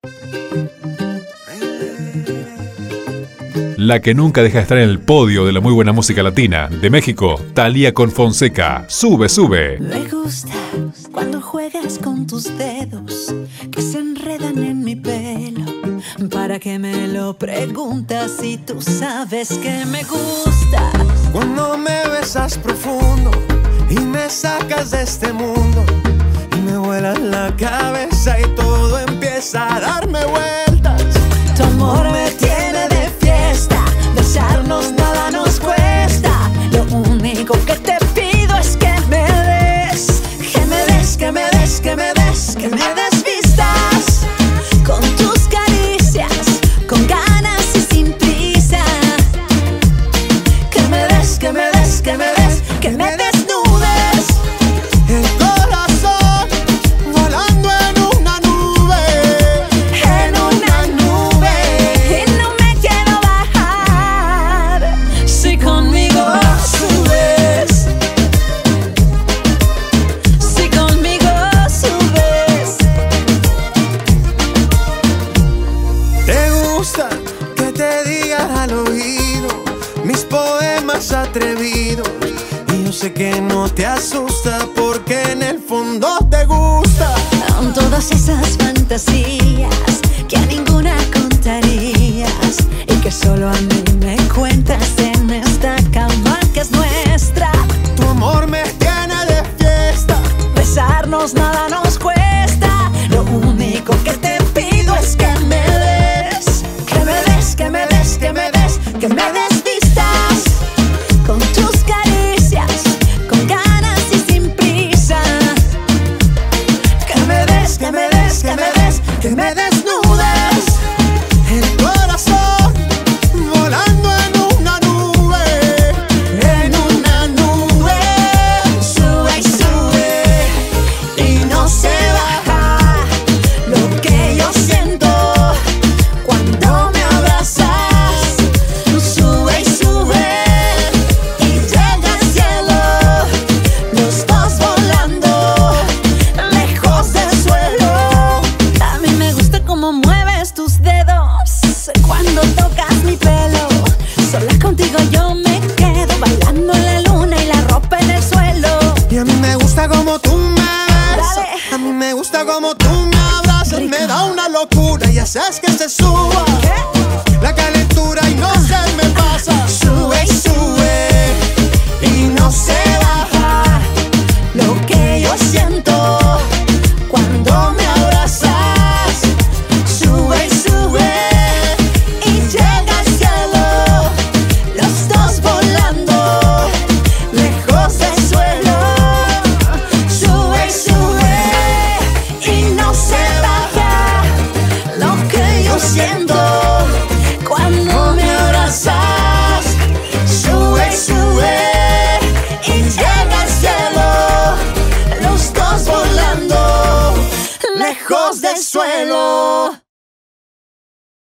La que nunca deja de estar en el podio de la muy buena música latina. De México, Thalía con Fonseca. Sube, sube. Me gusta cuando juegas con tus dedos que se enredan en mi pelo. ¿Para qué me lo preguntas si tú sabes que me gusta? Cuando me besas profundo y me sacas de este mundo y me vuelas la cabeza y todo empieza a darme vueltas. Tu amor me tiene de fiesta, besarnos nada nos cuesta. Lo único que te pido es que me des, que me des, que me des, que me des, que me des vistas con tus caricias, con ganas y sin prisa. Que me des, que me des, que me des, que me desnudes. El corazón volando en una nube, En una nube, y no me quiero bajar si conmigo subes, si conmigo subes. ¿te gusta que te diga al oído mis poemas atrevidos? Y yo sé que no te asusta porque en el fondo te gusta. Con todas esas fantasías que a ninguna contarías y que solo a mí me cuentas en esta cama que es nuestra. Tu amor me tiene de fiesta. Besarnos nada nos cuesta. Lo único que te pido es que me des, que me des, que me des, que me des, que me des vistas con tus caricias, con ganas y sin prisa. Que me des, que me des, que me des, que me desnudes. El corazón volando en una nube, En una nube, sube y sube y no se baja lo que yo siento cuando me abrazas. Sube y sube y llega al cielo, los dos volando lejos del suelo. A mí me gusta cómo mueves tus dedos cuando tocas mi pelo. Sola contigo yo me quedo bailando en la luna y la ropa en el suelo. y a mí me gusta como tú me besas. Dale. A mí me gusta como tú me abrazas. Rico. Me da una locura y haces que se suba ¿Qué? la calentura y no se